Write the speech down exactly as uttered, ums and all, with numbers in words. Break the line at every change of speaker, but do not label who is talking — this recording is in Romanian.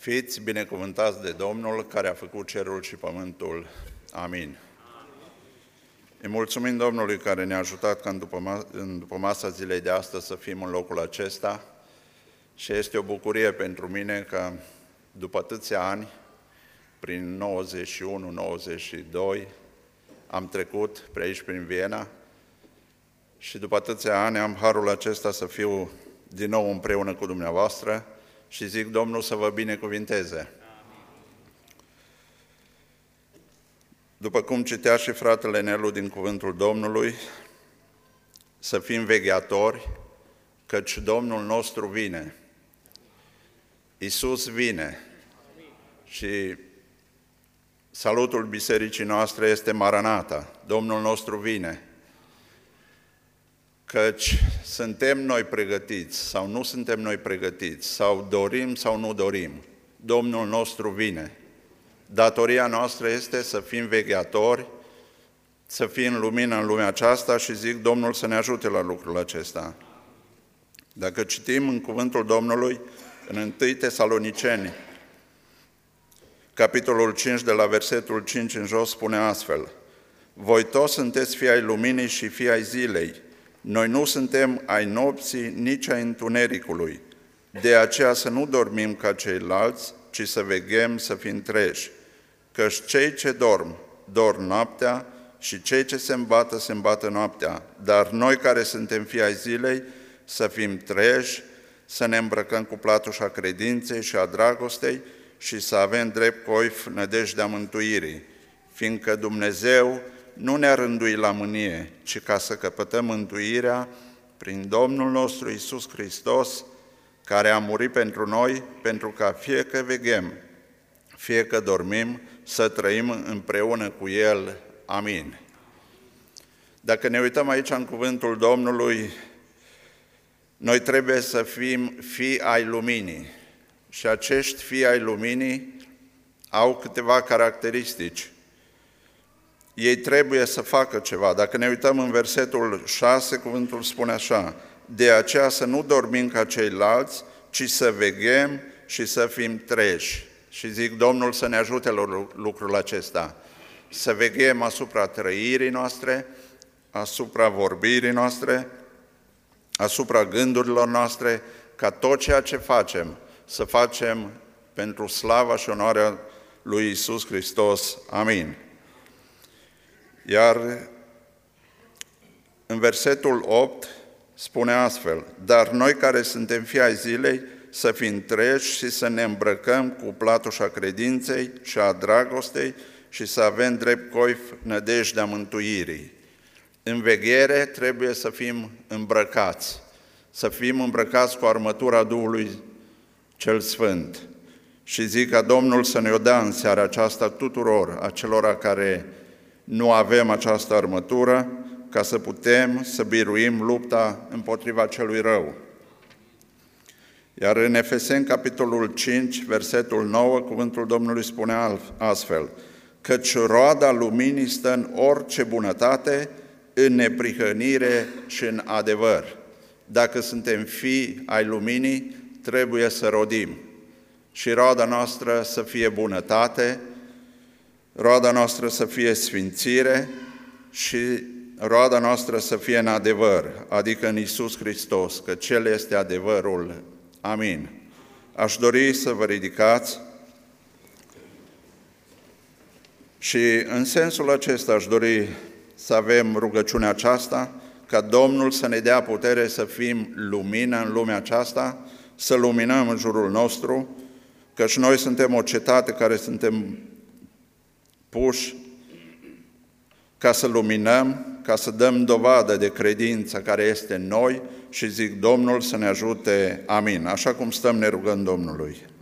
Fiți binecuvântați de Domnul care a făcut cerul și pământul. Amin. Îi mulțumim Domnului care ne-a ajutat ca în după, ma- în după masa zilei de astăzi să fim în locul acesta și este o bucurie pentru mine că după atâția ani, prin nouăzeci și unu nouăzeci și doi, am trecut pe aici prin Viena și după atâția ani am harul acesta să fiu din nou împreună cu dumneavoastră și zic Domnul să vă binecuvinteze. După cum citea și fratele Nelu din cuvântul Domnului, să fim vegheatori, căci Domnul nostru vine. Iisus vine. Și salutul bisericii noastre este Maranata. Domnul nostru vine. Căci suntem noi pregătiți sau nu suntem noi pregătiți, sau dorim sau nu dorim, Domnul nostru vine. Datoria noastră este să fim vegheatori, să fim lumină în lumea aceasta și zic Domnul să ne ajute la lucrul acesta. Dacă citim în cuvântul Domnului, în întâi Tesaloniceni, capitolul cinci, de la versetul cinci în jos, spune astfel: voi toți sunteți fii ai luminii și fii ai zilei. Noi nu suntem ai nopții, nici ai întunericului. De aceea să nu dormim ca ceilalți, ci să veghem, să fim treji. Căci cei ce dorm, dorm noaptea și cei ce se îmbată, se îmbată noaptea. Dar noi care suntem fii ai zilei, să fim treji, să ne îmbrăcăm cu platușa credinței și a dragostei și să avem drept coif nădejdea mântuirii. Fiindcă Dumnezeu nu ne-a rânduit la mânie, ci ca să căpătăm mântuirea prin Domnul nostru Iisus Hristos, care a murit pentru noi, pentru ca fie că veghem, fie că dormim, să trăim împreună cu El. Amin. Dacă ne uităm aici în cuvântul Domnului, noi trebuie să fim fii ai luminii. Și acești fii ai luminii au câteva caracteristici. Ei trebuie să facă ceva. Dacă ne uităm în versetul șase, cuvântul spune așa: de aceea să nu dormim ca ceilalți, ci să veghem și să fim treji. Și zic Domnul să ne ajute la lucrul acesta. Să veghem asupra trăirii noastre, asupra vorbirii noastre, asupra gândurilor noastre, ca tot ceea ce facem, să facem pentru slava și onoarea lui Iisus Hristos. Amin. Iar în versetul opt spune astfel: dar noi care suntem fii ai zilei, să fim treji și să ne îmbrăcăm cu platușa credinței și a dragostei și să avem drept coif nădejdea mântuirii. În veghere trebuie să fim îmbrăcați, să fim îmbrăcați cu armătura Duhului cel Sfânt. Și zic ca Domnul să ne-o dea în seara aceasta tuturor acelora care nu avem această armătură, ca să putem să biruim lupta împotriva celui rău. Iar în Efeseni, capitolul cinci, versetul nouă, cuvântul Domnului spune astfel: căci roada luminii stă în orice bunătate, în neprihănire și în adevăr. Dacă suntem fii ai luminii, trebuie să rodim. Și roada noastră să fie bunătate, roada noastră să fie sfințire și roada noastră să fie în adevăr, adică în Iisus Hristos, că Cel este adevărul. Amin. Aș dori să vă ridicați și în sensul acesta aș dori să avem rugăciunea aceasta, ca Domnul să ne dea putere să fim lumină în lumea aceasta, să luminăm în jurul nostru, căci noi suntem o cetate care suntem puși ca să luminăm, ca să dăm dovadă de credință care este în noi și zic Domnul să ne ajute. Amin. Așa cum stăm, ne rugăm Domnului.